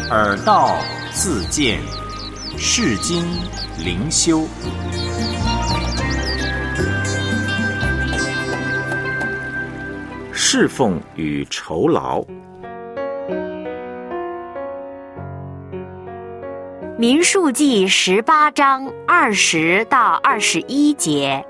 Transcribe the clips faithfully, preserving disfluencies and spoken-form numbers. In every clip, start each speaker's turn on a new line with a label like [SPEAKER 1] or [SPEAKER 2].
[SPEAKER 1] 耳道自见，世经灵修。侍奉与酬劳。
[SPEAKER 2] 民数记十八章二十到二十一节。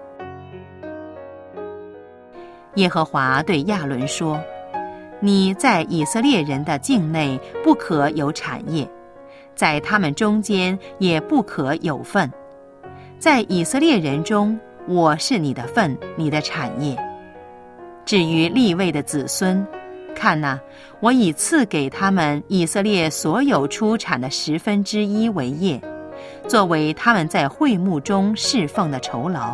[SPEAKER 3] 耶和华对亚伦说：你在以色列人的境内不可有产业，在他们中间也不可有份。在以色列人中，我是你的份，你的产业。至于利未的子孙，看哪，我已赐给他们以色列所有出产的十分之一为业，作为他们在会幕中侍奉的酬劳。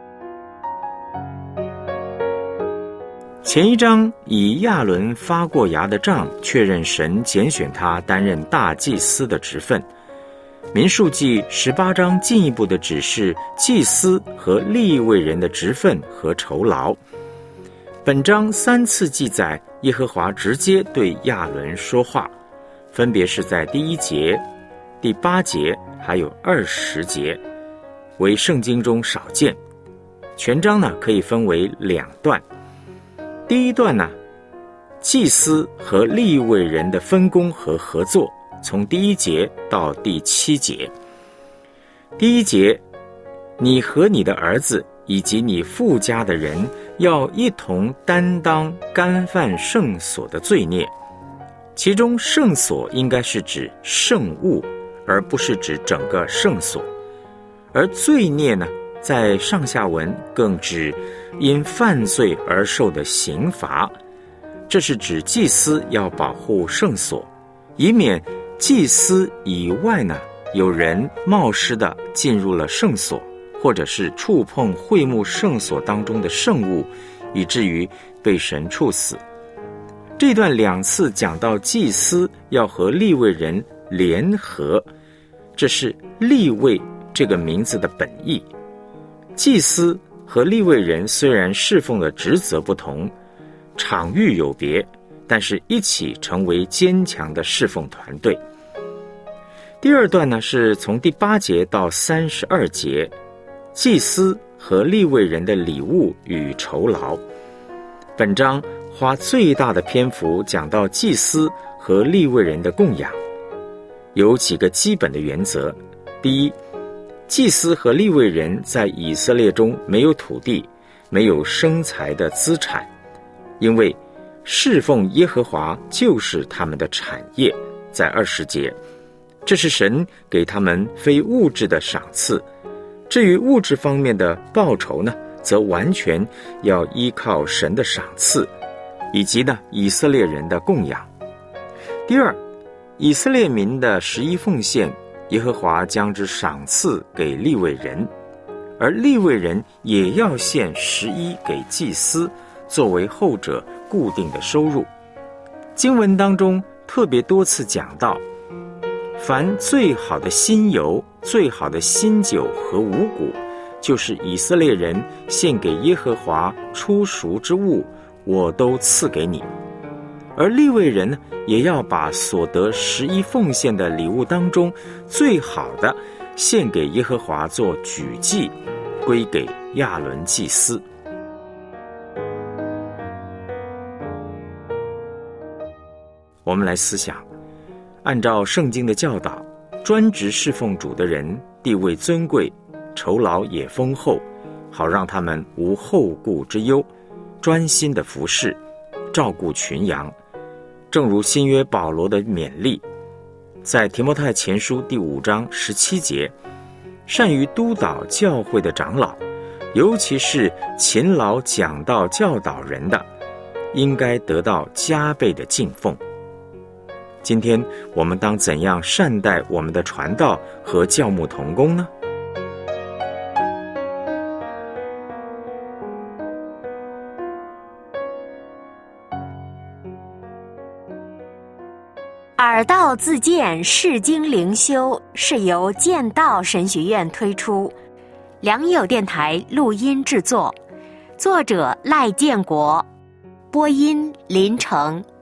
[SPEAKER 1] 前一章以亚伦发过芽的杖确认神拣选他担任大祭司的职分。民数记十八章进一步的指示祭司和利未人的职分和酬劳。本章三次记载耶和华直接对亚伦说话，分别是在第一节、第八节还有二十节，为圣经中少见。全章呢可以分为两段。第一段呢，祭司和利未人的分工和合作，从第一节到第七节。第一节，你和你的儿子以及你父家的人要一同担当干犯圣所的罪孽，其中圣所应该是指圣物，而不是指整个圣所。而罪孽呢，在上下文更指因犯罪而受的刑罚，这是指祭司要保护圣所，以免祭司以外呢有人冒失地进入了圣所，或者是触碰会幕圣所当中的圣物，以至于被神处死。这段两次讲到祭司要和利未人联合，这是利未这个名字的本意。祭司和利未人虽然侍奉的职责不同，场域有别，但是一起成为坚强的侍奉团队。第二段呢，是从第八节到三十二节，祭司和利未人的礼物与酬劳。本章花最大的篇幅讲到祭司和利未人的供养，有几个基本的原则。第一，祭司和利未人在以色列中没有土地，没有生财的资产，因为侍奉耶和华就是他们的产业。在二十节，这是神给他们非物质的赏赐。至于物质方面的报酬呢，则完全要依靠神的赏赐，以及呢以色列人的供养。第二，以色列民的十一奉献，耶和华将之赏赐给利未人，而利未人也要献十一给祭司，作为后者固定的收入。经文当中特别多次讲到，凡最好的新油、最好的新酒和五谷，就是以色列人献给耶和华初熟之物，我都赐给你。而利未人呢，也要把所得十一奉献的礼物当中最好的献给耶和华做举祭，归给亚伦祭司。我们来思想，按照圣经的教导，专职侍奉主的人地位尊贵，酬劳也丰厚，好让他们无后顾之忧，专心的服侍，照顾群羊。正如新约保罗的勉励，在提摩太前书第五章十七节，善于督导教会的长老，尤其是勤劳讲道教导人的，应该得到加倍的敬奉。今天我们当怎样善待我们的传道和教牧同工呢？
[SPEAKER 2] 耳道自见，世经灵修是由剑道神学院推出，良友电台录音制作，作者赖建国，播音林成。